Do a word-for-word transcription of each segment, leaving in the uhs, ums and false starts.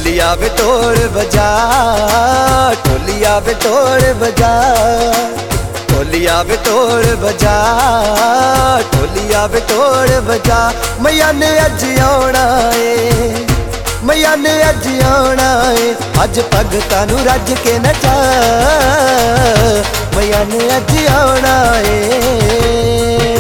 ढोलिया वे ढोल बजा, ढोलिया वे ढोल बजा, ढोलिया वे ढोल बजा, ढोलिया वे ढोल बजा। मैया ने अज आना है, मैया ने अज आना है, अज भगतां नूं रज के नचा। मैया ने अज आना है।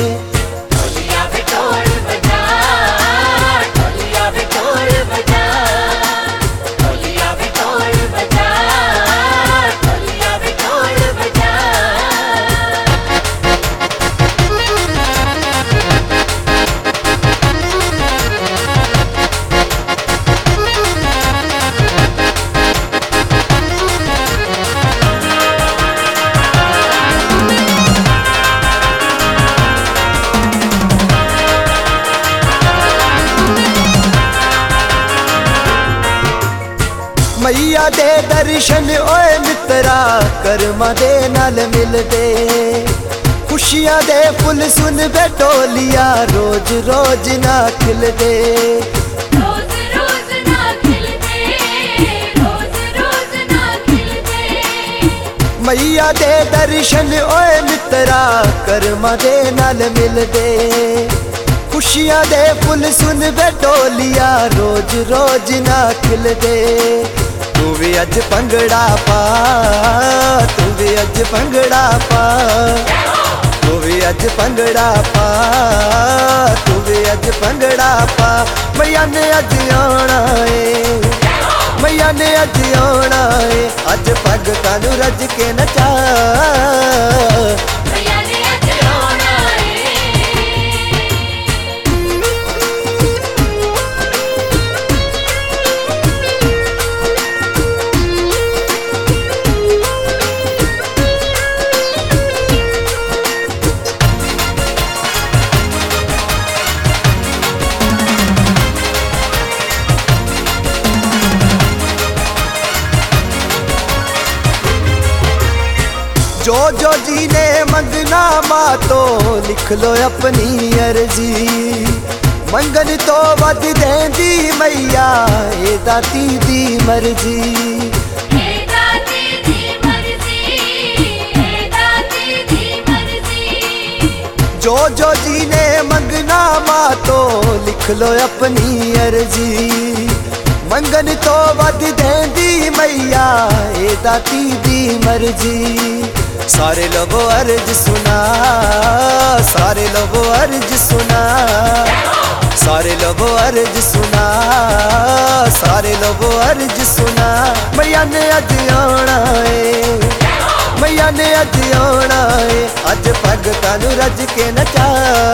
मैया दे दर्शन ओए मित्रा कर्मा दे नाल मिलदे, खुशियां दे फुल सुन बे ढोलिया रोज रोज ना खिलदे, रोज रोज ना खिलदे, रोज रोज ना खिलदे। मैया दे दर्शन ओए मित्रा कर्मा दे नाल मिलदे, खुशियां दे फुल सुन बे ढोलिया रोज रोज ना खिलदे। तू भी अज भंगड़ा पा, तू भी अज भंगड़ा पा, तू भी अज भंगड़ा पा, तू भी अज भंगड़ा पा। मैया ने अज आना है, मैया ने अज आना है, अज भगतां नूं रज के नचा। जो जो जी ने मंगना माँ तो लिख लो अपनी अर्जी, मंगन तो वध देंदी मैया ए दाती दी मर्जी, ए दाती दी मर्जी, ए दाती दी मर्जी। जो जो जी ने मंगना माँ तो लिख लो अपनी अर्जी, मंगन तो वध देंदी मैया ए दाती दी मर्जी। सारे लोगो अर्ज सुना, सारे लोगो अर्ज सुना, सारे लोगो अर्ज सुना, सारे लोगो अर्ज सुना। मैया ने अज आना है, मैया ने अज आना है, अज भगतां नूं रज के नचा।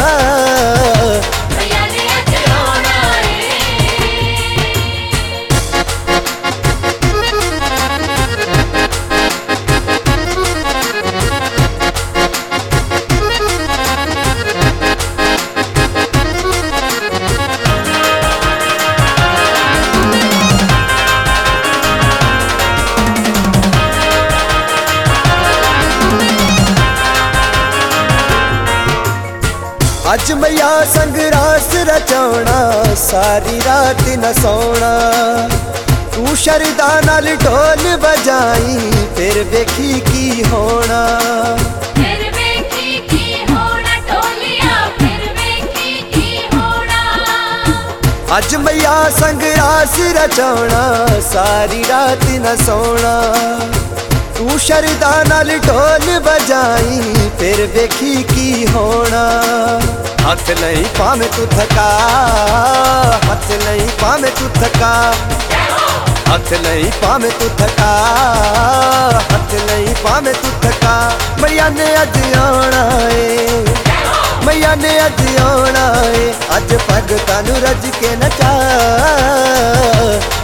अज मैया संग रास रचाना, सारी रात न सोना, तू शरदा नाल ढोल बजाई फिर वेखी की होना, फिर वेखी की होना, ढोलिया फिर वेखी की होना। अज मैया संग रास रचाना, सारी रात न सोना, तू शरदा नाल ढोल बजाई फिर वेखी की होना। हथ नहीं पावे तू थका, हथ नहीं पावे तू थका, हथ नहीं पावे तू थका, हथ नहीं पावे तू थका। मैया ने अज आना है, मैया ने अज आना है, अज भगतां नूं रज के नचा।